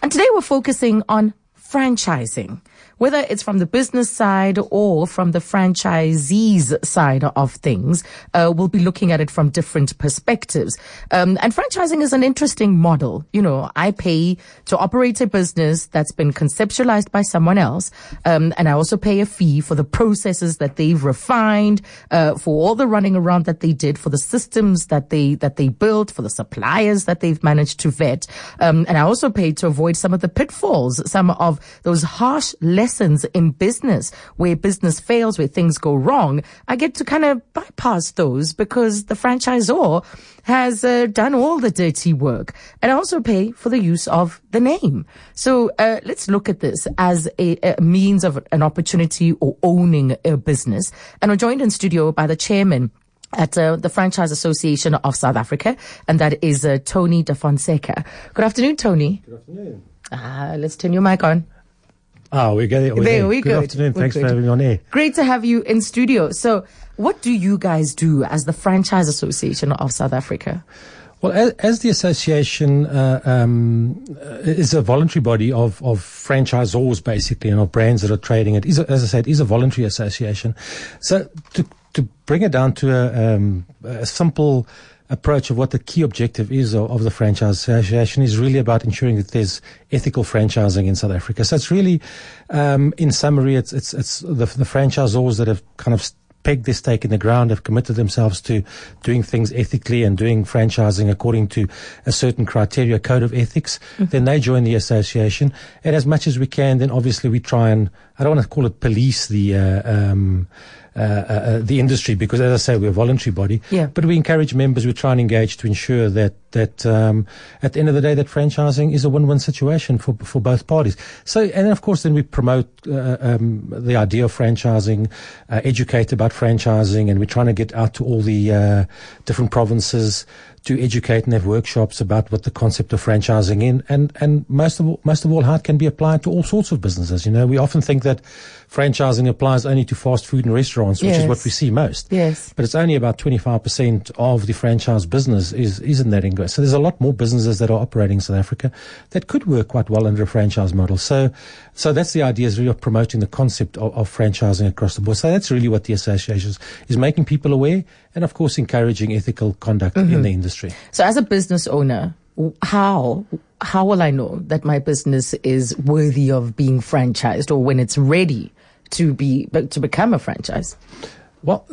And today we're focusing on franchising, whether it's from the business side or from the franchisees side of things. We'll be looking at it from different perspectives. And franchising is an interesting model. You know, I pay to operate a business that's been conceptualized by someone else. And I also pay a fee for the processes that they've refined, for all the running around that they did, for the systems that they built, for the suppliers that they've managed to vet. And I also pay to avoid some of the pitfalls, some of those harsh lessons in business, where business fails, where things go wrong. I get to kind of bypass those because the franchisor has done all the dirty work. And I also pay for the use of the name. So let's look at this as a means of an opportunity or owning a business. And we're joined in studio by the chairman at the Franchise Association of South Africa, and that is Tony Da Fonseca. Good afternoon, Tony. Good afternoon. Let's turn your mic on. We get it. There we go. Good afternoon. Thanks for having me on air. Great to have you in studio. So what do you guys do as the Franchise Association of South Africa? Well, as the association is a voluntary body of franchisors, basically, and of brands that are trading, it is, as I said, is a voluntary association. So to bring it down to a simple approach of what the key objective is of the Franchise Association is really about ensuring that there's ethical franchising in South Africa. So it's really, in summary, it's the franchisors that have kind of pegged their stake in the ground, have committed themselves to doing things ethically and doing franchising according to a certain criteria, code of ethics. Mm-hmm. Then they join the association. And as much as we can, then obviously we try and, I don't want to call it police the industry, because as I say, we're a voluntary body, but we encourage members, we try and engage to ensure that at the end of the day, that franchising is a win-win situation for both parties. So, and then of course, then we promote the idea of franchising, educate about franchising, and we're trying to get out to all the different provinces to educate and have workshops about what the concept of franchising in, and most of all how it can be applied to all sorts of businesses. You know, we often think that franchising applies only to fast food and restaurants, which is what we see most. Yes. But it's only about 25% of the franchise business is in that English. So there's a lot more businesses that are operating in South Africa that could work quite well under a franchise model. So that's the idea, is really of promoting the concept of franchising across the board. So that's really what the association is making people aware, and of course encouraging ethical conduct in the industry. So as a business owner, how will I know that my business is worthy of being franchised, or when it's ready to become a franchise? Well,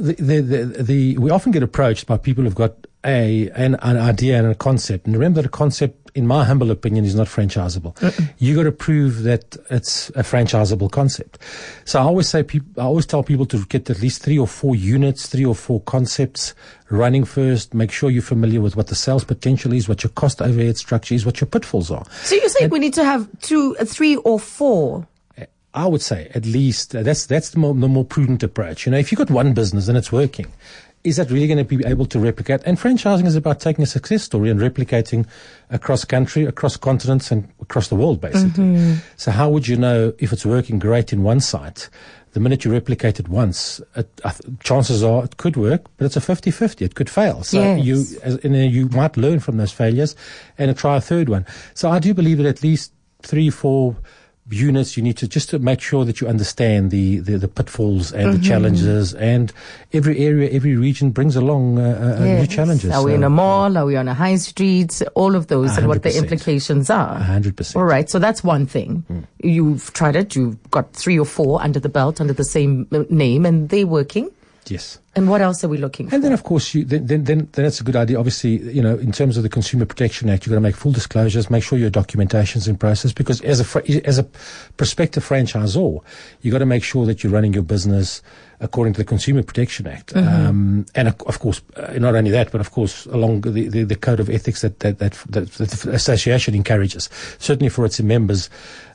we often get approached by people who've got an idea and a concept. And remember that a concept, in my humble opinion, is not franchisable. You got to prove that it's a franchisable concept. So I always tell people to get at least 3 or 4 units, 3 or 4 concepts running first. Make sure you're familiar with what the sales potential is, what your cost overhead structure is, what your pitfalls are. So you say we need to have 2, 3 or 4? I would say at least that's the more prudent approach. You know, if you've got one business and it's working, is that really going to be able to replicate? And franchising is about taking a success story and replicating across country, across continents, and across the world, basically. Mm-hmm. So how would you know if it's working great in one site? The minute you replicate it once, chances are it could work, but it's a 50-50. It could fail. So you might learn from those failures and try a third one. So I do believe that at least 3, 4 units, you need to make sure that you understand the pitfalls and the challenges, and every area, every region brings along new challenges. Are we in a mall? Are we on a high street? All of those 100%. And what the implications are. 100%. All right. So that's one thing. You've tried it. You've got 3 or 4 under the belt, under the same name, and they're working. Yes. And what else are we looking for? And then, of course, then that's a good idea. Obviously, you know, in terms of the Consumer Protection Act, you've got to make full disclosures, make sure your documentation's in process, because as a prospective franchisor, you've got to make sure that you're running your business according to the Consumer Protection Act. And of course, not only that, but of course, along the code of ethics that the association encourages, certainly for its members.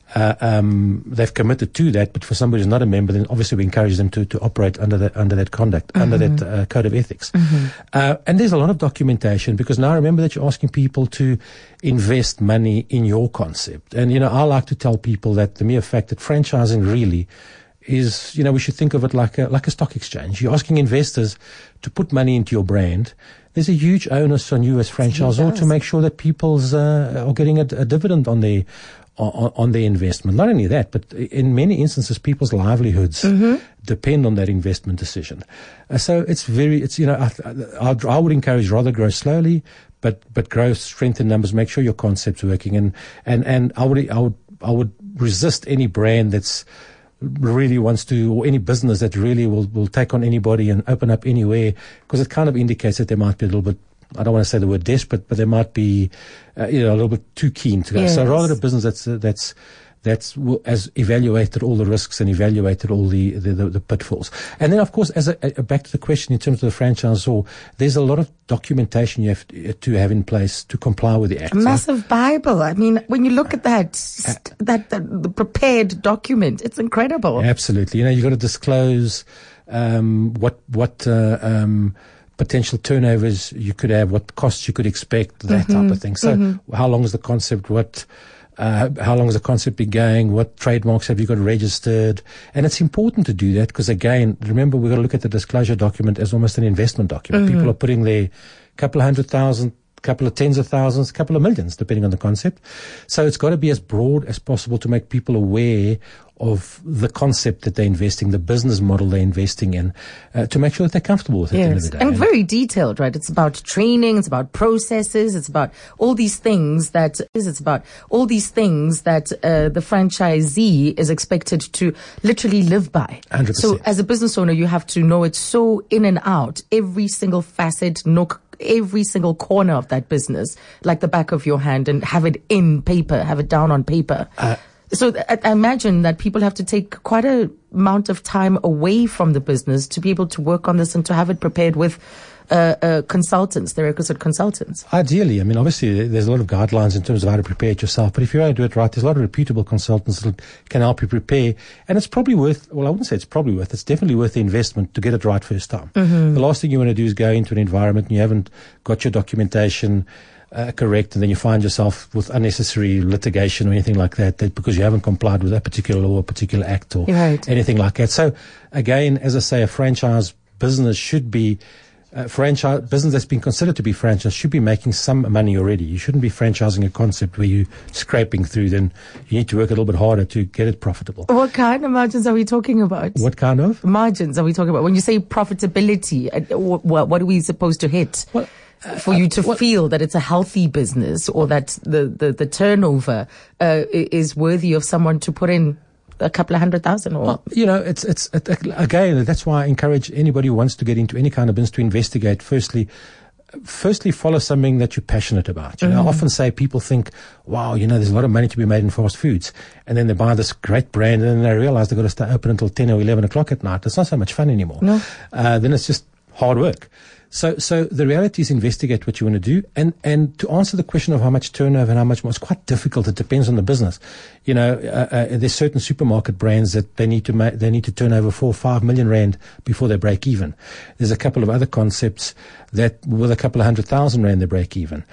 They've committed to that, but for somebody who's not a member, then obviously we encourage them to operate under that conduct, under that code of ethics. And there's a lot of documentation, because now remember that you're asking people to invest money in your concept. And, you know, I like to tell people that the mere fact that franchising really is, you know, we should think of it like a stock exchange. You're asking investors to put money into your brand. There's a huge onus on you as franchisor to make sure that people's are getting a dividend on on their investment. Not only that, but in many instances, people's livelihoods depend on that investment decision. So I would encourage rather grow slowly, but grow, strengthen numbers, make sure your concept's working, and I would resist any brand that's really wants to, or any business that really will take on anybody and open up anywhere, because it kind of indicates that they might be a little bit, I don't want to say the word desperate, but they might be, a little bit too keen to go. Yes. So rather a business that's has evaluated all the risks and evaluated all the pitfalls. And then, of course, back to the question in terms of the franchisor, there's a lot of documentation you have to have in place to comply with the Act. A massive Bible. I mean, when you look at the prepared document, it's incredible. Absolutely. You've got to disclose what potential turnovers you could have, what costs you could expect, that type of thing. So how long is the concept? How long has the concept been going? What trademarks have you got registered? And it's important to do that because, again, remember, we've got to look at the disclosure document as almost an investment document. People are putting their couple of 100,000, couple of tens of thousands, couple of millions, depending on the concept. So it's got to be as broad as possible to make people aware of the concept that they're investing, the business model they're investing in, to make sure that they're comfortable with it at the end of the day. And very detailed, right? It's about training, it's about processes, it's about all these things that the franchisee is expected to literally live by. 100%. So as a business owner, you have to know it so in and out, every single facet, nook, every single corner of that business, like the back of your hand, and have it in paper, have it down on paper. So I imagine that people have to take quite a amount of time away from the business to be able to work on this and to have it prepared with consultants, the requisite consultants. Ideally, I mean, obviously, there's a lot of guidelines in terms of how to prepare it yourself. But if you want to do it right, there's a lot of reputable consultants that can help you prepare. And it's probably worth, well, I wouldn't say it's probably worth, it's definitely worth the investment to get it right first time. The last thing you want to do is go into an environment and you haven't got your documentation correct, and then you find yourself with unnecessary litigation or anything like that because you haven't complied with that particular law or particular act or anything like that. So again, as I say, a franchise business should be business that's been considered to be franchise should be making some money already. You shouldn't be franchising a concept where you're scraping through. Then you need to work a little bit harder to get it profitable. What kind of margins are we talking about? What kind of margins are we talking about? When you say profitability, what are we supposed to hit? Well, for you to feel that it's a healthy business, or that the turnover is worthy of someone to put in a couple of 100,000, or it's again, that's why I encourage anybody who wants to get into any kind of business to investigate. Firstly, follow something that you're passionate about. I often say people think, wow, there's a lot of money to be made in fast foods, and then they buy this great brand, and then they realize they've got to stay open until 10 or 11 o'clock at night. It's not so much fun anymore. No. Then it's just hard work. So the reality is investigate what you want to do. And to answer the question of how much turnover and how much more, it's quite difficult. It depends on the business. There's certain supermarket brands that they need to turn over 4 or 5 million rand before they break even. There's a couple of other concepts that with a couple of 100,000 rand they break even.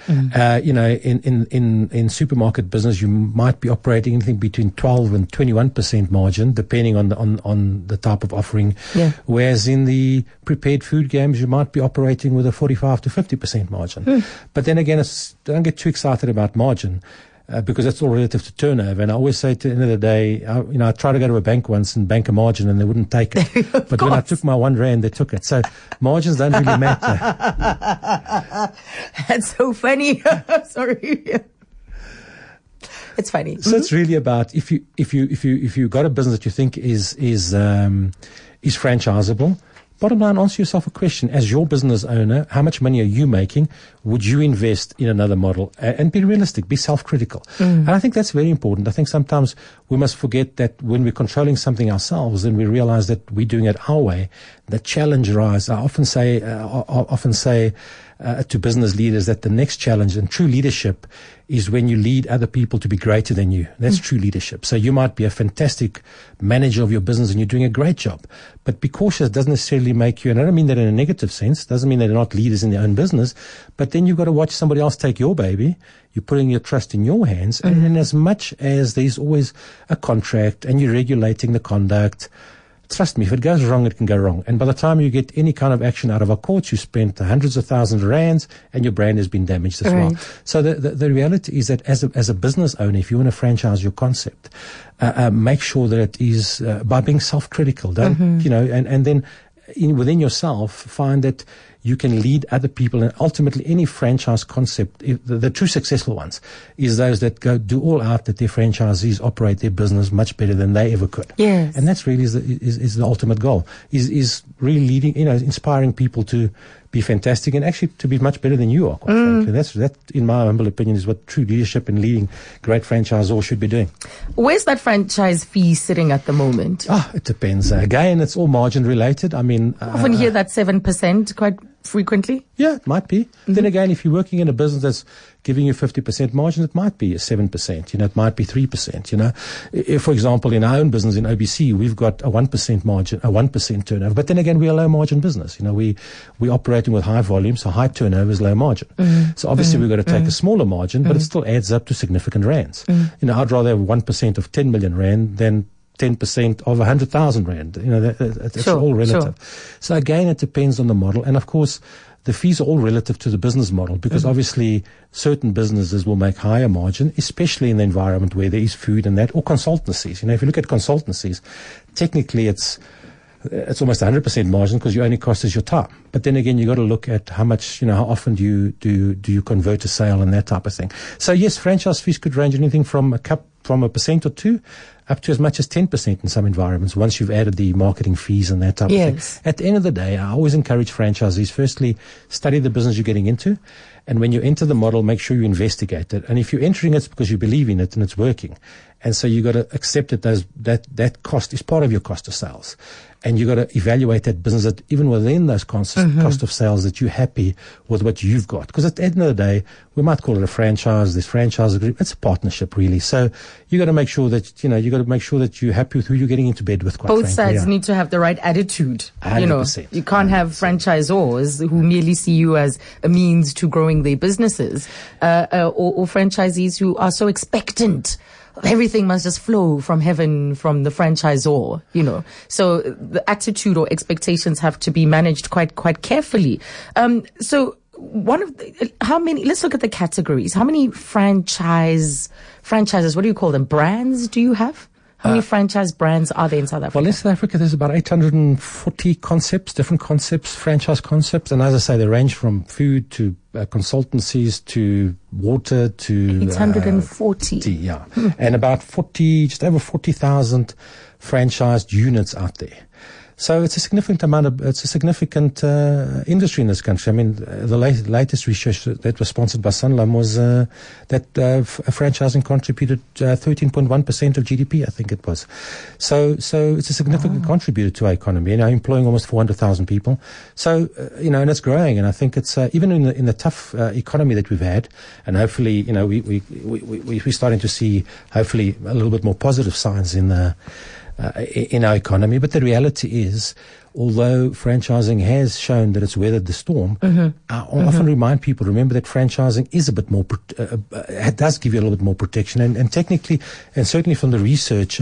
In supermarket business, you might be operating anything between 12 and 21% margin, depending on the type of offering. Yeah. Whereas in the prepared food games, you might be operating with a 45 to 50% margin. But then again, don't get too excited about margin. Because that's all relative to turnover. And I always say at the end of the day, I tried to go to a bank once and bank a margin and they wouldn't take it. But when I took my 1 rand, they took it. So margins don't really matter. That's so funny. Sorry. It's funny. So it's really about if you got a business that you think is franchisable. Bottom line, answer yourself a question. As your business owner, how much money are you making? Would you invest in another model? And be realistic, be self-critical. And I think that's very important. I think sometimes we must forget that when we're controlling something ourselves, then we realize that we're doing it our way. The challenge arises. I often say to business leaders that the next challenge and true leadership is when you lead other people to be greater than you. That's true leadership. So you might be a fantastic manager of your business and you're doing a great job. But be cautious doesn't necessarily make you, and I don't mean that in a negative sense, doesn't mean they're not leaders in their own business, but then you've got to watch somebody else take your baby. You're putting your trust in your hands. And as much as there's always a contract and you're regulating the conduct, trust me, if it goes wrong, it can go wrong. And by the time you get any kind of action out of our courts, you spent hundreds of thousands of rands and your brand has been damaged as well. So the reality is that as a business owner, if you want to franchise your concept, make sure that it is by being self-critical. Don't, and then within yourself, find that you can lead other people, and ultimately any franchise concept, the true successful ones, is those that go do all out that their franchisees operate their business much better than they ever could. Yes. And that's really is the ultimate goal, is really leading, inspiring people to be fantastic and actually to be much better than you are, quite frankly. That, in my humble opinion, is what true leadership and leading great franchisors should be doing. Where's that franchise fee sitting at the moment? It depends. Again, it's all margin related. I mean, often hear that 7% quite frequently. Yeah, it might be. Then again, if you're working in a business that's giving you 50% margin, it might be 7%. It might be 3%. If, for example, in our own business in OBC, we've got a 1% margin, a 1% turnover. But then again, we're a low margin business. We're operating with high volume, so high turnover is low margin. So obviously we've got to take a smaller margin, but it still adds up to significant rands. I'd rather have 1% of 10 million rand than 10% of 100,000 rand. That's all relative. Sure. So again, it depends on the model. And of course, the fees are all relative to the business model, because obviously certain businesses will make higher margin, especially in the environment where there is food and that, or consultancies. If you look at consultancies, technically it's almost 100% margin because your only cost is your time. But then again, you got to look at how much, how often do you convert a sale and that type of thing. So yes, franchise fees could range anything from a 1% or 2% up to as much as 10% in some environments once you've added the marketing fees and that type of thing. At the end of the day, I always encourage franchisees, firstly, study the business you're getting into. And when you enter the model, make sure you investigate it. And if you're entering it because you believe in it and it's working, and so you got to accept that cost is part of your cost of sales. And you got to evaluate that business that even within those cost of sales that you're happy with what you've got. Because at the end of the day, we might call it a franchise, this franchise agreement. It's a partnership, really. So you got to make sure that, you're happy with who you're getting into bed with, quite Both frankly. sides need to have the right attitude. 100%. You can't have franchisors who merely see you as a means to growing their businesses, or franchisees who are so expectant. Everything must just flow from heaven from the franchisor, So the attitude or expectations have to be managed quite carefully. So let's look at the categories. How many franchises, what do you call them? Brands do you have? How many franchise brands are there in South Africa? Well, in South Africa, there's about 840 different concepts, franchise concepts. And as I say, they range from food to consultancies to water to 840. And about just over 40,000 franchised units out there. So it's a significant industry in this country. I mean, the latest research that was sponsored by Sanlam was that franchising contributed 13.1% of GDP, I think it was. So it's a significant contributor to our economy, employing almost 400,000 people. So, and it's growing. And I think it's, even in the tough economy that we've had, and hopefully, we're starting to see, hopefully, a little bit more positive signs in our economy. But the reality is, although franchising has shown that it's weathered the storm, I often remind people, remember that franchising is a bit more, does give you a little bit more protection. And technically, and certainly from the research,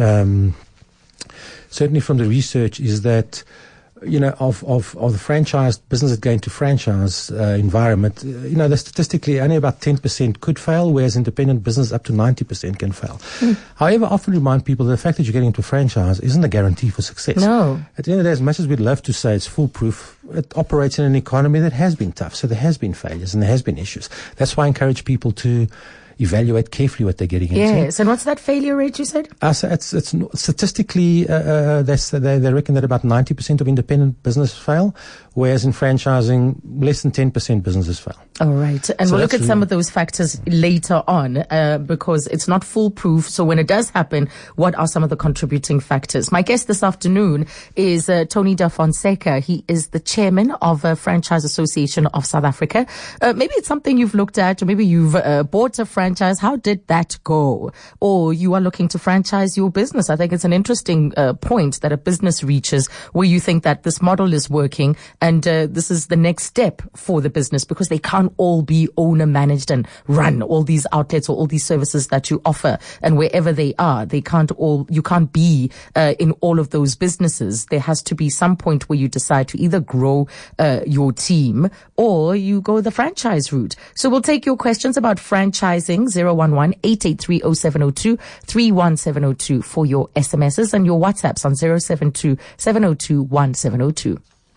is that, of the franchise business that go into franchise environment, statistically only about 10% could fail, whereas independent business up to 90% can fail. However, I often remind people that the fact that you're getting into a franchise isn't a guarantee for success. No. At the end of the day, as much as we'd love to say it's foolproof, it operates in an economy that has been tough. So there has been failures and there has been issues. That's why I encourage people to evaluate carefully what they're getting into. Yes, and what's that failure rate you said? So it's statistically, they reckon that about 90% of independent business fail, whereas in franchising, less than 10% businesses fail. All right. And So we'll look at that's some of those factors later on, because it's not foolproof. So when it does happen, what are some of the contributing factors? My guest this afternoon is Tony Da Fonseca. He is the chairman of Franchise Association of South Africa. Maybe it's something you've looked at, or maybe you've bought a franchise franchise. How did that go? Or you are looking to franchise your business. I think it's an interesting point that a business reaches where you think that this model is working and this is the next step for the business, because they can't all be owner managed and run all these outlets or all these services that you offer. And wherever they are, you can't be in all of those businesses. There has to be some point where you decide to either grow your team or you go the franchise route. So we'll take your questions about franchising, 011-883-0702, 31702 for your SMSs and your WhatsApps on 072-702-1702.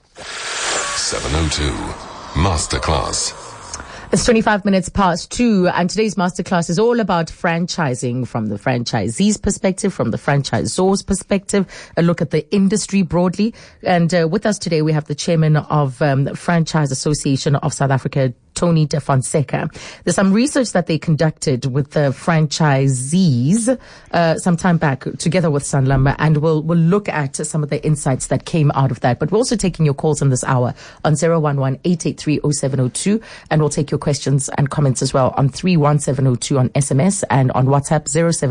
702 Masterclass. It's 25 minutes past 2, and today's masterclass is all about franchising from the franchisee's perspective, from the franchisor's perspective, a look at the industry broadly. And with us today, we have the chairman of the Franchise Association of South Africa, Tony De Fonseca. There's some research that they conducted with the franchisees some time back together with Sanlam, and we'll look at some of the insights that came out of that. But we're also taking your calls in this hour on 011-883-0702, and we'll take your questions and comments as well on 31702 on SMS and on WhatsApp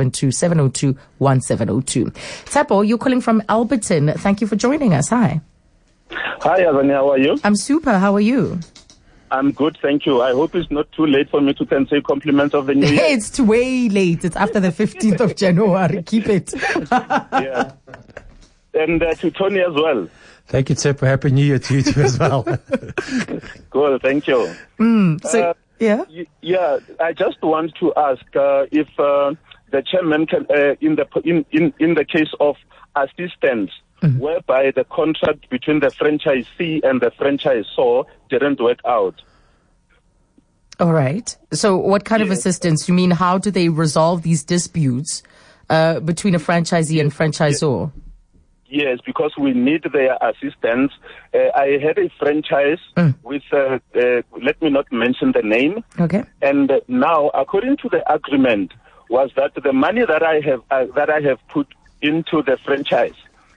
072-702-1702. Tsapo, you're calling from Alberton. Thank you for joining us. Hi. Hi, Avani. How are you? I'm super. How are you? I'm good, thank you. I hope it's not too late for me to can say compliments of the new year. It's too way late. It's after the 15th of January. Keep it. Yeah. And to Tony as well. Thank you, Tsepo. Happy New Year to you too as well. Cool, thank you. Yeah. Yeah, I just want to ask if the chairman can, in the case of assistance, whereby the contract between the franchisee and the franchisor didn't work out. All right. So what kind of assistance? You mean how do they resolve these disputes between a franchisee and franchisor? Yes, because we need their assistance. I had a franchise with, let me not mention the name. Okay. And now, according to the agreement, was that the money that I have put into the franchise,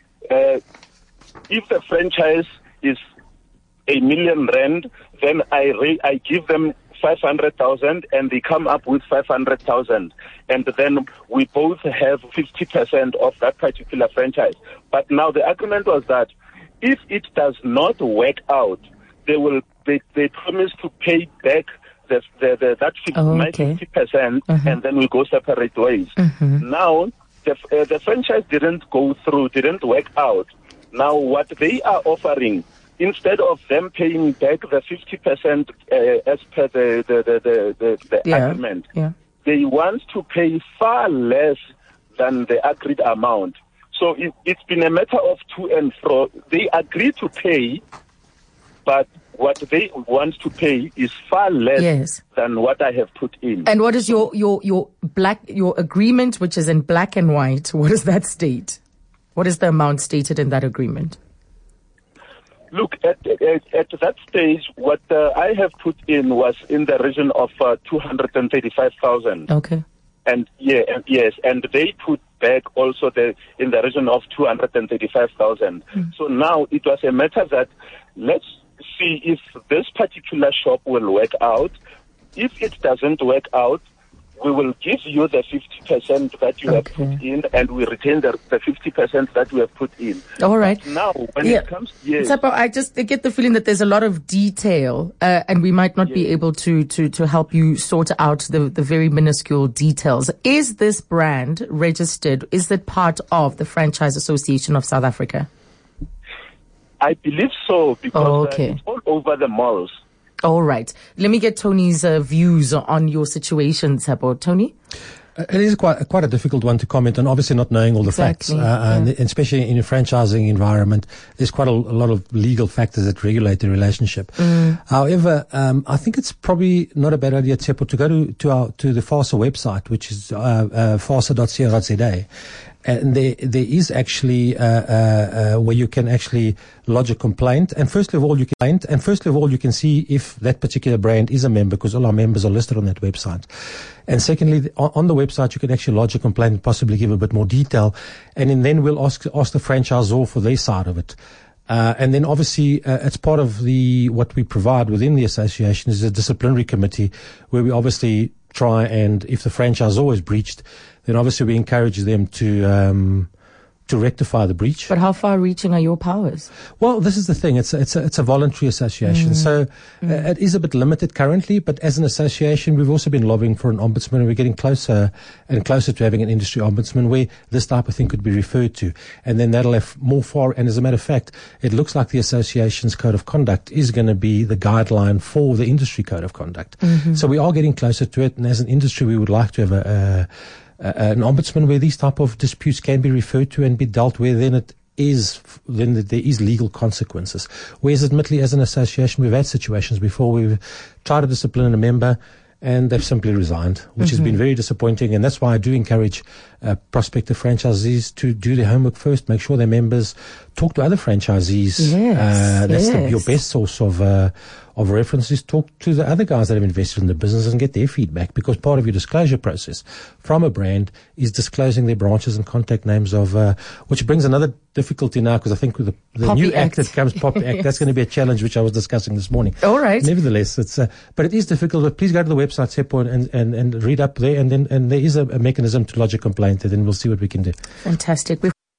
if the franchise is 1 million rand, then I give them 500,000 and they come up with 500,000, and then we both have 50% of that particular franchise. But now the agreement was that if it does not work out, they promise to pay back that 50%, and then we go separate ways. Now the franchise didn't work out. Now what they are offering, instead of them paying back the 50% as per the agreement, they want to pay far less than the agreed amount. So it's been a matter of to and fro. They agree to pay, but what they want to pay is far less than what I have put in. And what is your agreement, which is in black and white? What does that state? What is the amount stated in that agreement? Look, at that stage, what I have put in was in the region of 235,000. Okay. And and they put back also in the region of 235,000. So now it was a matter that let's see if this particular shop will work out. If it doesn't work out, we will give you the 50% that you have put in, and we retain the 50% that we have put in. All right. But now, when it comes, Tsapo, I just get the feeling that there's a lot of detail, and we might not be able to help you sort out the very minuscule details. Is this brand registered? Is it part of the Franchise Association of South Africa? I believe so, because it's all over the malls. All right. Let me get Tony's views on your situation, Tsapo. Tony? It is quite a difficult one to comment on, obviously not knowing all the facts. And especially in a franchising environment, there's quite a lot of legal factors that regulate the relationship. However, I think it's probably not a bad idea, Tsepo, to go to the FASA website, which is fasa.co.za. And there is actually where you can actually lodge a complaint. And firstly of all, you can see if that particular brand is a member, because all our members are listed on that website. And secondly, on the website, you can actually lodge a complaint and possibly give a bit more detail. And then we'll ask the franchisor for their side of it. And then obviously, it's part of what we provide within the association is a disciplinary committee where we obviously try and, if the franchisor is breached, then obviously we encourage them to rectify the breach. But how far-reaching are your powers? Well, this is the thing. It's a voluntary association, so it is a bit limited currently. But as an association, we've also been lobbying for an ombudsman, and we're getting closer and closer to having an industry ombudsman where this type of thing could be referred to, and then that'll have more far. And as a matter of fact, it looks like the association's code of conduct is going to be the guideline for the industry code of conduct. So we are getting closer to it, and as an industry, we would like to have an ombudsman where these type of disputes can be referred to and be dealt with, then there is legal consequences. Whereas admittedly, as an association, we've had situations before we've tried to discipline a member and they've simply resigned, which has been very disappointing. And that's why I do encourage prospective franchisees to do their homework first, make sure their members talk to other franchisees. That's your best source of references. Talk to the other guys that have invested in the business and get their feedback, because part of your disclosure process from a brand is disclosing their branches and contact names of, which brings another difficulty now, because I think with the new act that comes, POPI Act, that's going to be a challenge, which I was discussing this morning. All right. Nevertheless, it's, but it is difficult. But please go to the website, SEPO, and read up there, and there is a mechanism to lodge a complaint, and then we'll see what we can do. Fantastic.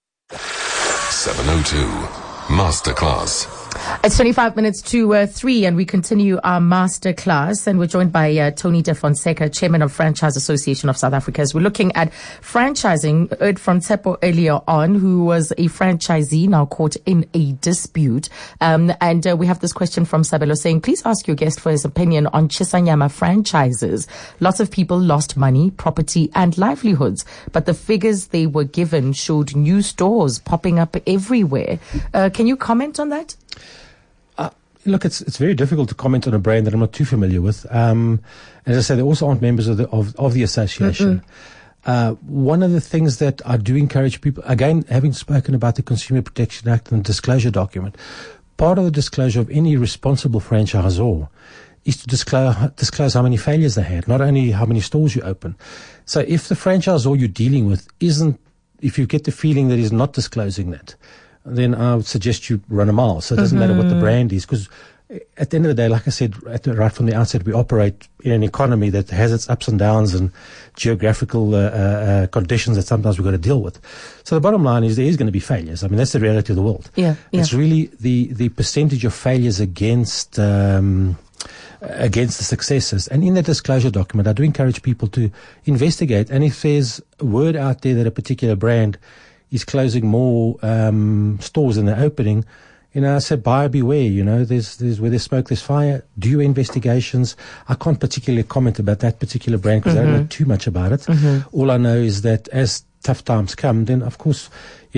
702 Masterclass. It's 25 minutes to 3, and we continue our masterclass, and we're joined by Tony De Fonseca, Chairman of Franchise Association of South Africa. As we're looking at franchising, heard from Tsepo earlier on, who was a franchisee now caught in a dispute. And we have this question from Sabelo saying, please ask your guest for his opinion on Chisanyama franchises. Lots of people lost money, property and livelihoods, but the figures they were given showed new stores popping up everywhere. Can you comment on that? Look, it's very difficult to comment on a brand that I'm not too familiar with. As I say, they also aren't members of the association. One of the things that I do encourage people, again, having spoken about the Consumer Protection Act and disclosure document, part of the disclosure of any responsible franchisor is to disclose how many failures they had, not only how many stores you open. So if the franchisor you're dealing with if you get the feeling that he's not disclosing that, then I would suggest you run a mile. So it doesn't matter what the brand is, because at the end of the day, like I said right from the outset, we operate in an economy that has its ups and downs and geographical conditions that sometimes we've got to deal with. So the bottom line is there is going to be failures. I mean, that's the reality of the world. It's really the percentage of failures against the successes. And in the disclosure document, I do encourage people to investigate. And if there's word out there that a particular brand is closing more stores than they're opening, I said, buyer beware. There's where there's smoke, there's fire. Do your investigations. I can't particularly comment about that particular brand because I don't know too much about it. All I know is that as tough times come, then of course,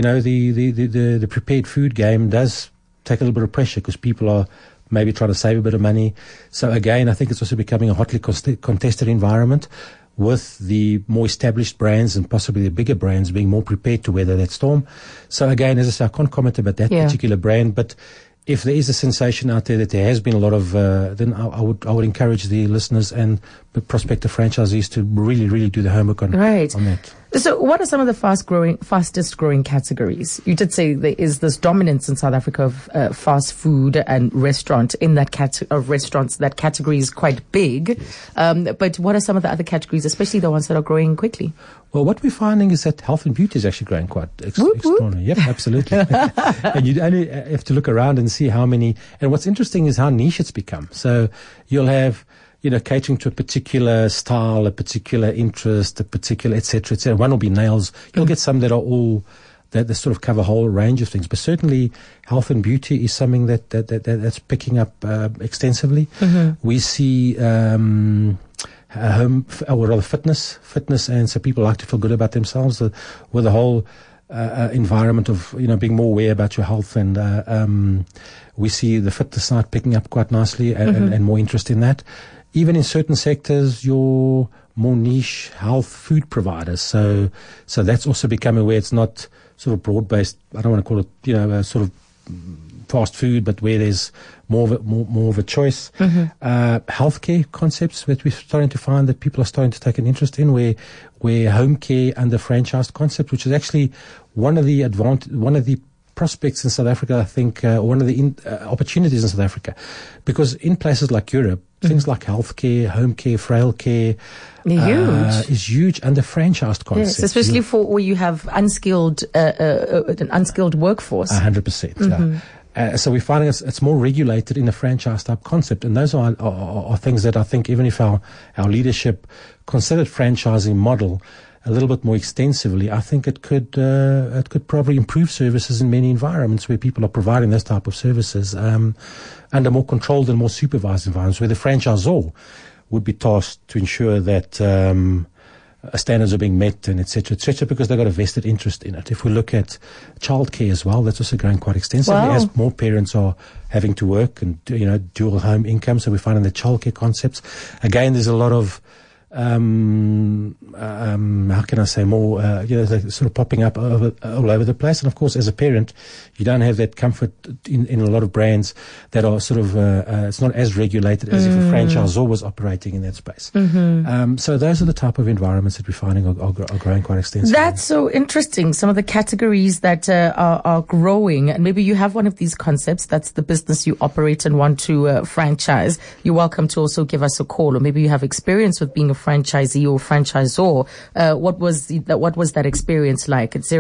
the prepared food game does take a little bit of pressure because people are maybe trying to save a bit of money. So again, I think it's also becoming a hotly contested environment, with the more established brands and possibly the bigger brands being more prepared to weather that storm. So again, as I say, I can't comment about that particular brand, but if there is a sensation out there that there has been a lot of, then I would encourage the listeners and the prospective franchisees to really, really do the homework on that. So what are some of the fastest growing categories? You did say there is this dominance in South Africa of fast food and restaurant in that of restaurants. That category is quite big. Yes. But what are some of the other categories, especially the ones that are growing quickly? Well, what we're finding is that health and beauty is actually growing quite extraordinary. Yep, absolutely. And you only have to look around and see how many. And what's interesting is how niche it's become. So you'll have, catering to a particular style, a particular interest, a particular, et cetera, et cetera. One will be nails. You'll get some that are all, that sort of cover a whole range of things. But certainly health and beauty is something that's picking up extensively. We see fitness, and so people like to feel good about themselves with the whole environment of being more aware about your health, and we see the fitness side picking up quite nicely and more interest in that. Even in certain sectors, your more niche health food providers. So that's also becoming where it's not sort of broad based. I don't want to call it sort of fast food, but where there's more of a choice. Healthcare concepts that we're starting to find that people are starting to take an interest in, where home care under franchised concept, which is actually one of the prospects in South Africa, I think, one of the opportunities in South Africa, because in places like Europe, things like healthcare, home care, frail care, is huge under franchised concepts. Yes, especially for where you have an unskilled workforce. 100%. So we're finding it's more regulated in a franchise type concept, and those are things that I think even if our leadership considered franchising model a little bit more extensively, I think it could probably improve services in many environments where people are providing this type of services under more controlled and more supervised environments, where the franchisor would be tasked to ensure that standards are being met and et cetera, because they've got a vested interest in it. If we look at childcare as well, that's also growing quite extensively as more parents are having to work and, dual home income. So we're finding the childcare concepts. Again, there's a lot of how can I say more, they're sort of popping up all over the place. And of course, as a parent, you don't have that comfort in a lot of brands that are sort of, it's not as regulated as if a franchisor was operating in that space. So those are the type of environments that we're finding are growing quite extensively. That's so interesting. Some of the categories that are growing, and maybe you have one of these concepts, that's the business you operate and want to franchise. You're welcome to also give us a call, or maybe you have experience with being a franchisee or franchisor. What was that experience like? At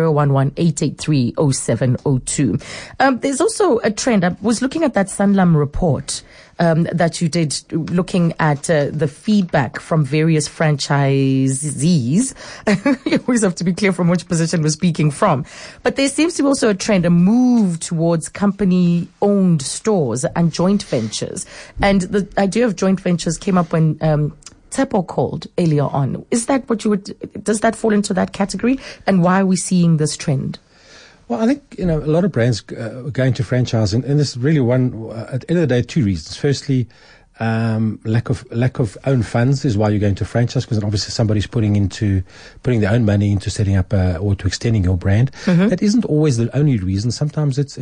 011-883-0702. There's also a trend. I was looking at that Sanlam report that you did, looking at the feedback from various franchisees. You always have to be clear from which position we're speaking from. But there seems to be also a trend, a move towards company-owned stores and joint ventures. And the idea of joint ventures came up when Tsepo called earlier on. Is that does that fall into that category? And why are we seeing this trend? Well, I think, a lot of brands going to franchising, and there's really at the end of the day, two reasons. Firstly, lack of own funds is why you're going to franchise, because obviously somebody's putting their own money into setting up or to extending your brand. That isn't always the only reason. Sometimes it's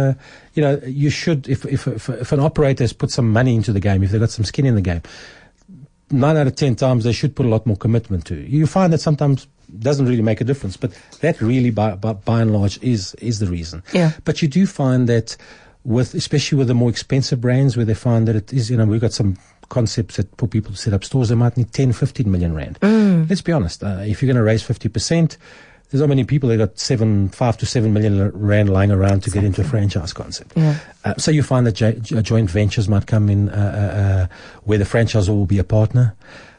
you should, if an operator has put some money into the game, if they've got some skin in the game, 9 out of 10 times they should put a lot more commitment to. You find that sometimes doesn't really make a difference, but that really by and large is the reason. Yeah. But you do find that especially with the more expensive brands, where they find that it is, we've got some concepts that for people to set up stores, they might need 10, 15 million rand. Let's be honest, if you're going to raise 50%, there's not many people that got 5 to 7 million rand lying around to get into a franchise concept. Yeah. So you find that joint ventures might come in where the franchisor will be a partner.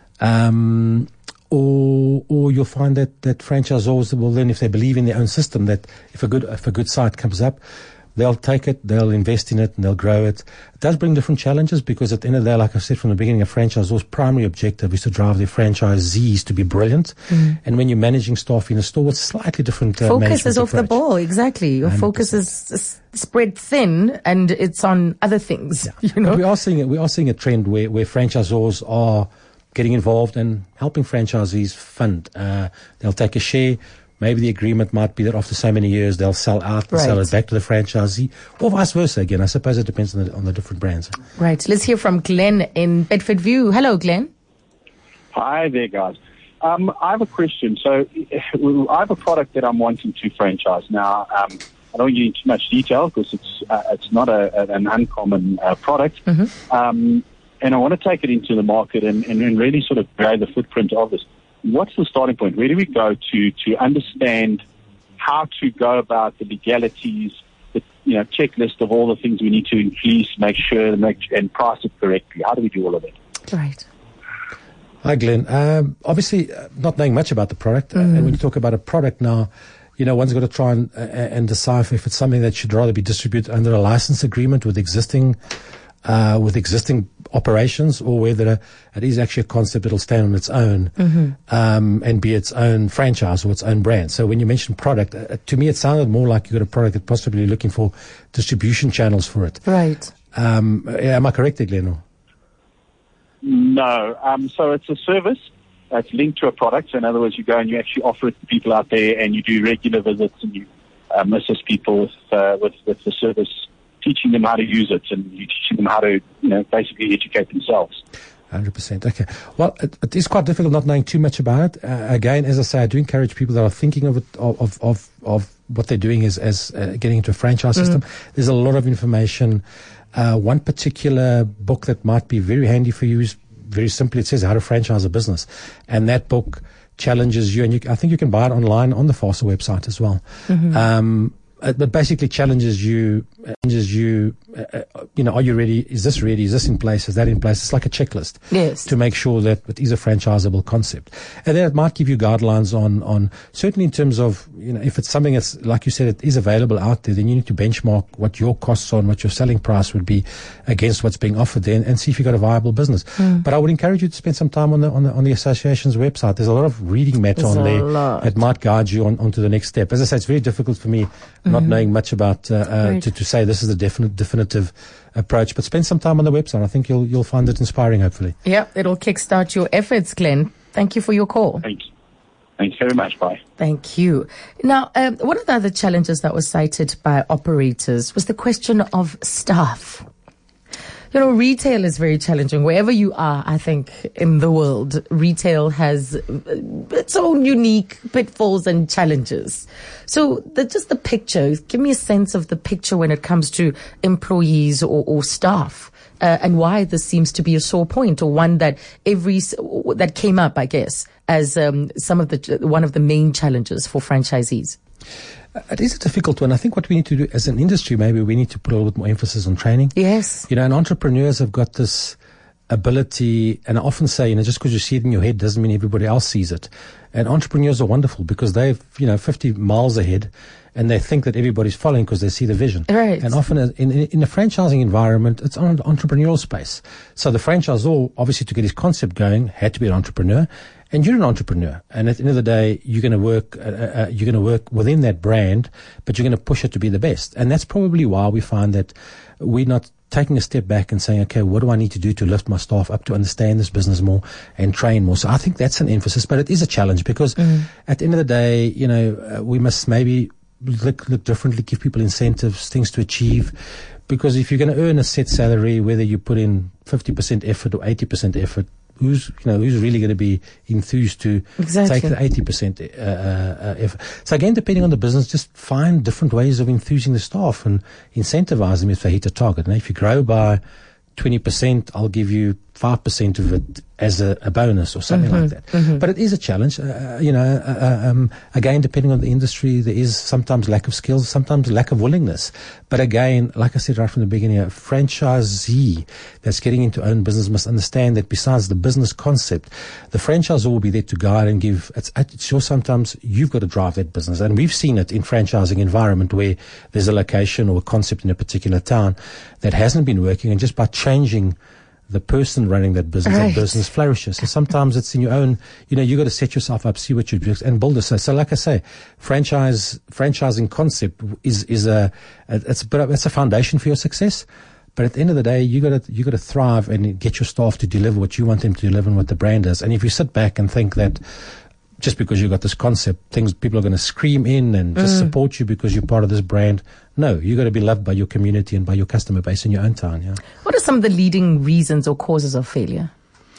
Or you'll find that franchisors will then, if they believe in their own system, that if a good site comes up, they'll take it, they'll invest in it, and they'll grow it. It does bring different challenges, because at the end of the day, like I said from the beginning, a franchisor's primary objective is to drive their franchisees to be brilliant. And when you're managing staff in a store, it's slightly different. Focus is off the ball, exactly. Your 100%. Focus is spread thin, and it's on other things. Yeah. But we are seeing a trend where franchisors are getting involved and helping franchisees fund. They'll take a share. Maybe the agreement might be that after so many years they'll sell out and sell it back to the franchisee, or vice versa. Again, I suppose it depends on the different brands. Right. Let's hear from Glenn in Bedford View. Hello, Glenn. Hi there, guys. I have a question. So I have a product that I'm wanting to franchise. Now, I don't get into too much detail because it's not an uncommon product. And I want to take it into the market and really sort of grow the footprint of this. What's the starting point? Where do we go to understand how to go about the legalities, the checklist of all the things we need to increase, make sure, and price it correctly? How do we do all of that? Right. Hi, Glenn. Obviously, not knowing much about the product, and when you talk about a product now, one's got to try and decipher if it's something that should rather be distributed under a license agreement with existing operations, or whether it is actually a concept that'll stand on its own and be its own franchise or its own brand. So when you mention product, to me it sounded more like you got a product that possibly looking for distribution channels for it. Right. Am I correct, Glenn? No. So it's a service that's linked to a product. So in other words, you go and you actually offer it to people out there, and you do regular visits, and you assist people with the service, teaching them how to use it, and you teaching them how to, basically educate themselves. 100%. Okay. Well, it is quite difficult not knowing too much about it. Again, as I say, I do encourage people that are thinking of it, of what they're doing as getting into a franchise system. There's a lot of information. One particular book that might be very handy for you is very simply, it says How to Franchise a Business. And that book challenges you, and I think you can buy it online on the FASA website as well. But basically challenges you, are you ready? Is this ready? Is this in place? Is that in place? It's like a checklist. Yes. To make sure that it is a franchisable concept. And then it might give you guidelines on certainly in terms of, if it's something that's, like you said, it is available out there, then you need to benchmark what your costs are and what your selling price would be against what's being offered there and see if you've got a viable business. But I would encourage you to spend some time on the association's website. There's a lot of reading matter on there that might guide you onto the next step. As I say, it's very difficult for me not knowing much about to say this is the definitive approach, but spend some time on the website. I think you'll find it inspiring, hopefully. Yeah, it'll kickstart your efforts, Glenn. Thank you for your call. Thank you. Thanks very much. Bye. Thank you. Now, one of the other challenges that was cited by operators was the question of staff. Retail is very challenging. Wherever you are, I think, in the world, retail has its own unique pitfalls and challenges. So just the picture, give me a sense of the picture when it comes to employees or staff, and why this seems to be a sore point, or one that that came up, I guess, as one of the main challenges for franchisees. It is a difficult one. I think what we need to do as an industry, maybe we need to put a little bit more emphasis on training. Yes. And entrepreneurs have got this ability, and I often say, just because you see it in your head doesn't mean everybody else sees it. And entrepreneurs are wonderful because they're, 50 miles ahead, and they think that everybody's following because they see the vision. Right. And often in a franchising environment, it's on an entrepreneurial space. So the franchisor, obviously to get his concept going, had to be an entrepreneur. And you're an entrepreneur, and at the end of the day, you're going to work within that brand, but you're going to push it to be the best. And that's probably why we find that we're not taking a step back and saying, okay, what do I need to do to lift my staff up to understand this business more and train more? So I think that's an emphasis, but it is a challenge because at the end of the day, we must maybe look differently, give people incentives, things to achieve. Because if you're going to earn a set salary, whether you put in 50% effort or 80% effort, who's really going to be enthused to take the 80% effort? So again, depending on the business, just find different ways of enthusing the staff and incentivize them if they hit a target. And if you grow by 20%, I'll give you 5% of it as a bonus or something like that. But it is a challenge. Again, depending on the industry, there is sometimes lack of skills, sometimes lack of willingness. But again, like I said right from the beginning, a franchisee that's getting into own business must understand that besides the business concept, the franchisor will be there to guide and give. It's sure sometimes you've got to drive that business. And we've seen it in franchising environment where there's a location or a concept in a particular town that hasn't been working, and just by changing the person running that business, that business flourishes. So sometimes it's in your own, you got to set yourself up, see what you do, and build it. So like I say, franchising concept is a foundation for your success. But at the end of the day, you got to thrive and get your staff to deliver what you want them to deliver and what the brand is. And if you sit back and think that just because you've got this concept, people are going to scream in and just support you because you're part of this brand. No, you got to be loved by your community and by your customer base in your own town. Yeah. What are some of the leading reasons or causes of failure?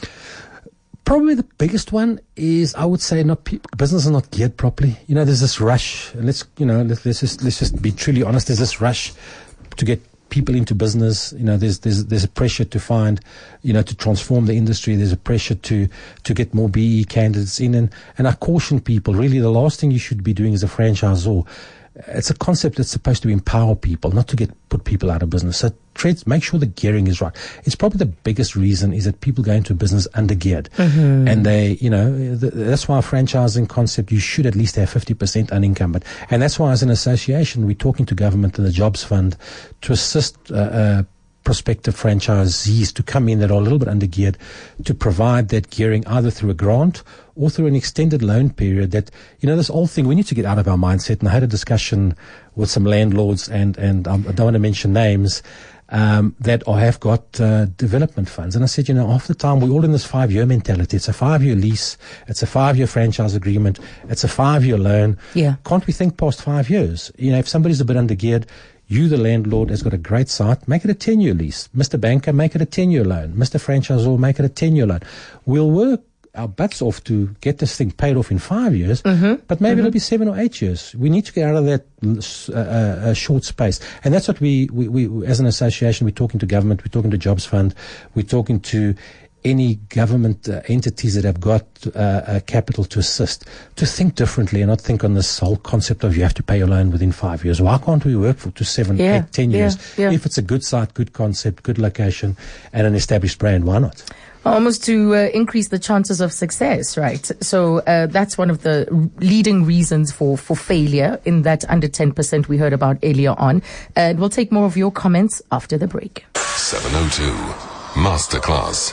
Probably the biggest one is, I would say, business is not geared properly. There's this rush, and let's just be truly honest. There's this rush to get people into business. There's a pressure to find, to transform the industry. There's a pressure to get more BE candidates in. And I caution people, really, the last thing you should be doing as a franchisor, it's a concept that's supposed to empower people, not to put people out of business. So make sure the gearing is right. It's probably the biggest reason is that people go into a business under-geared. And they, that's why a franchising concept, you should at least have 50% unencumbered. And that's why as an association, we're talking to government and the Jobs Fund to assist prospective franchisees to come in that are a little bit under-geared, to provide that gearing either through a grant or through an extended loan period. That, this whole thing, we need to get out of our mindset. And I had a discussion with some landlords, and I don't want to mention names, that have got development funds. And I said, half the time we're all in this 5-year mentality. It's a 5-year lease. It's a 5-year franchise agreement. It's a 5-year loan. Yeah. Can't we think past 5 years? If somebody's a bit under-geared, You, the landlord, has got a great site. Make it a 10-year lease. Mr. Banker, make it a 10-year loan. Mr. Franchisor, make it a 10-year loan. We'll work our butts off to get this thing paid off in 5 years, but maybe it'll be 7 or 8 years. We need to get out of that short space. And that's what we as an association, we're talking to government, we're talking to Jobs Fund, we're talking to any government entities that have got capital to assist, to think differently and not think on this whole concept of you have to pay your loan within 5 years. Why can't we work for 7, 8, 10 years? If it's a good site, good concept, good location, and an established brand, why not? Almost to increase the chances of success, right? So that's one of the leading reasons for failure in that under 10% we heard about earlier on. And we'll take more of your comments after the break. 702 Masterclass.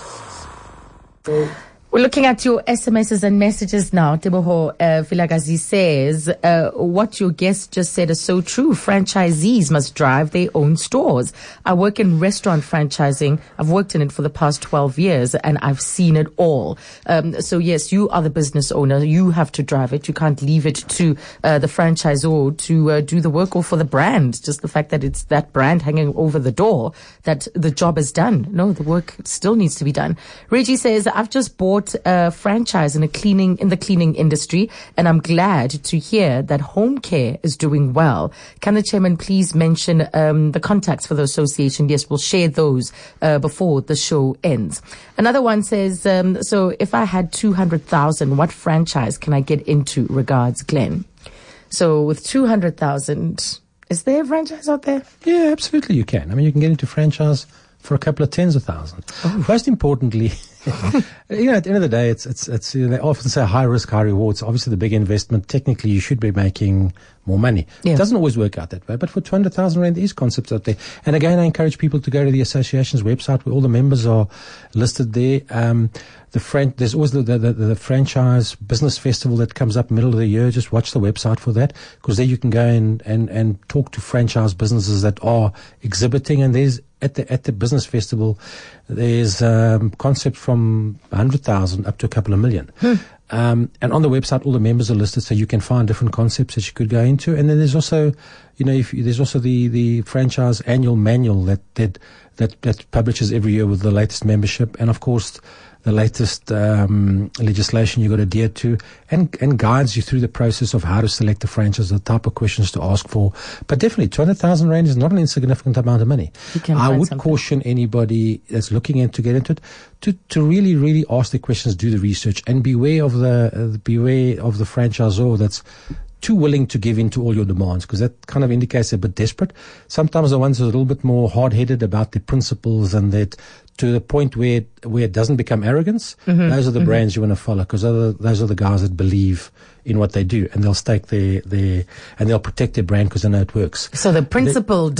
We're looking at your SMSs and messages now. Teboho Vilagazi says, what your guest just said is so true. Franchisees must drive their own stores. I work in restaurant franchising. I've worked in it for the past 12 years and I've seen it all. So yes, you are the business owner. You have to drive it. You can't leave it to the franchisor to do the work, or for the brand. Just the fact that it's that brand hanging over the door, that the job is done. No, the work still needs to be done. Reggie says, I've just bought a franchise in the cleaning industry, and I'm glad to hear that home care is doing well. Can the chairman please mention the contacts for the association? Yes, we'll share those before the show ends. Another one says, so if I had 200,000, what franchise can I get into? Regards, Glenn. So with 200,000, is there a franchise out there? Yeah, absolutely you can. I mean, you can get into franchise for a couple of tens of thousands. Oh. Most importantly, at the end of the day, it's they often say high risk, high rewards. Obviously, the big investment, technically, you should be making more money. Yeah. It doesn't always work out that way, but for 200,000 rand, there is concepts out there. And again, I encourage people to go to the association's website where all the members are listed there. There's always the franchise business festival that comes up middle of the year. Just watch the website for that, because there you can go and talk to franchise businesses that are exhibiting. And there's at the business festival, there's concept from 100,000 up to a couple of million. And on the website, all the members are listed, so you can find different concepts that you could go into. And then there's also, there's also the franchise annual manual that publishes every year with the latest membership, and of course the latest legislation you've got to adhere to, and guides you through the process of how to select a franchise, the type of questions to ask for. But definitely, 200,000 rand is not an insignificant amount of money. I would caution anybody that's looking to get into it to really, really ask the questions, do the research, and beware of the franchisor that's too willing to give in to all your demands, because that kind of indicates they're a bit desperate. Sometimes the ones who are a little bit more hard-headed about their principles, and that to the point where it doesn't become arrogance, those are the brands you want to follow, because those are the guys that believe in what they do, and they'll stake their and they'll protect their brand because they know it works. So the principled...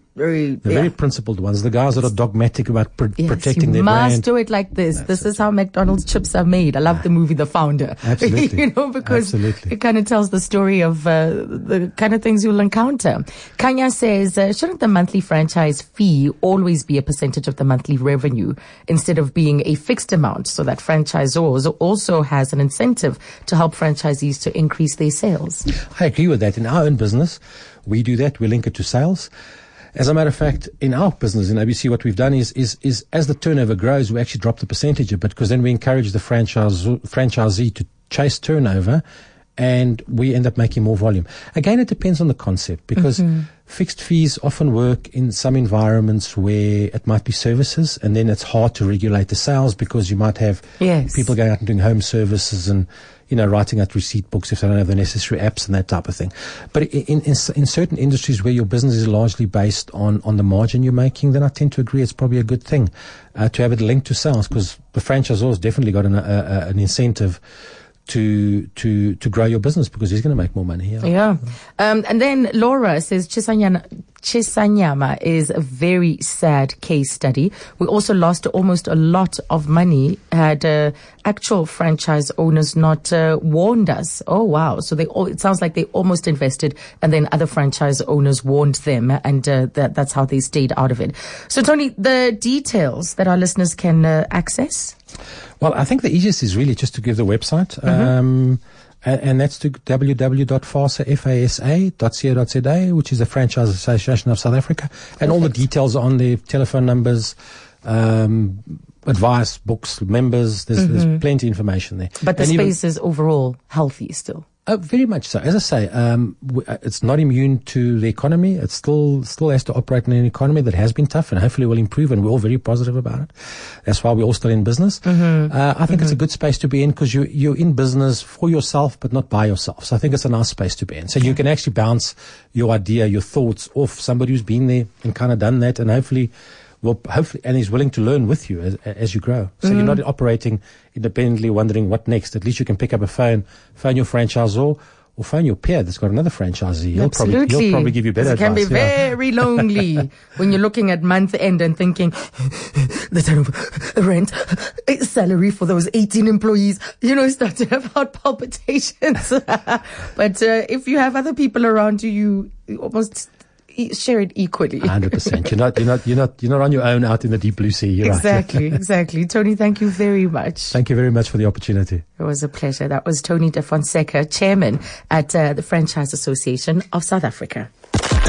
Very principled ones, the guys that are dogmatic about protecting their brand. You must do it like this. Absolutely. This is how McDonald's chips are made. I love the movie The Founder. Absolutely. Because it kind of tells the story of the kind of things you'll encounter. Kanya says, shouldn't the monthly franchise fee always be a percentage of the monthly revenue instead of being a fixed amount, so that franchisors also has an incentive to help franchisees to increase their sales? I agree with that. In our own business, we do that. We link it to sales. As a matter of fact, in our business, in ABC, what we've done is as the turnover grows, we actually drop the percentage a bit, because then we encourage the franchisee to chase turnover, and we end up making more volume. Again, it depends on the concept, because fixed fees often work in some environments where it might be services, and then it's hard to regulate the sales, because you might have people going out and doing home services and writing out receipt books if they don't have the necessary apps and that type of thing. But in certain industries where your business is largely based on the margin you're making, then I tend to agree it's probably a good thing to have it linked to sales, because the franchisor definitely got an incentive to grow your business, because he's going to make more money. Yeah. And then Laura says Chisanyama is a very sad case study. We also lost almost a lot of money had actual franchise owners not warned us. Oh, wow. So it sounds like they almost invested, and then other franchise owners warned them, and that's how they stayed out of it. So, Tony, the details that our listeners can access? Well, I think the easiest is really just to give the website. And that's to www.fasa.co.za, which is the Franchise Association of South Africa. And all the details on the telephone numbers, advice, books, members. There's plenty of information there. But the space is overall healthy still. Very much so. As I say, it's not immune to the economy. It still has to operate in an economy that has been tough and hopefully will improve, and we're all very positive about it. That's why we're all still in business. I think it's a good space to be in because you're in business for yourself but not by yourself. So I think it's a nice space to be in. So you can actually bounce your idea, your thoughts off somebody who's been there and kind of done that, and hopefully and is willing to learn with you as you grow. So you're not operating independently, wondering what next. At least you can pick up a phone your franchisor, or phone your peer that's got another franchisee. He'll probably give you better advice. It can be very lonely when you're looking at month end and thinking, the turnover, rent, salary for those 18 employees, start to have heart palpitations. But if you have other people around you almost share it equally. 100%. You're not on your own out in the deep blue sea. You're exactly, right. Exactly. Tony, thank you very much. Thank you very much for the opportunity. It was a pleasure. That was Tony De Fonseca, Chairman at the Franchise Association of South Africa.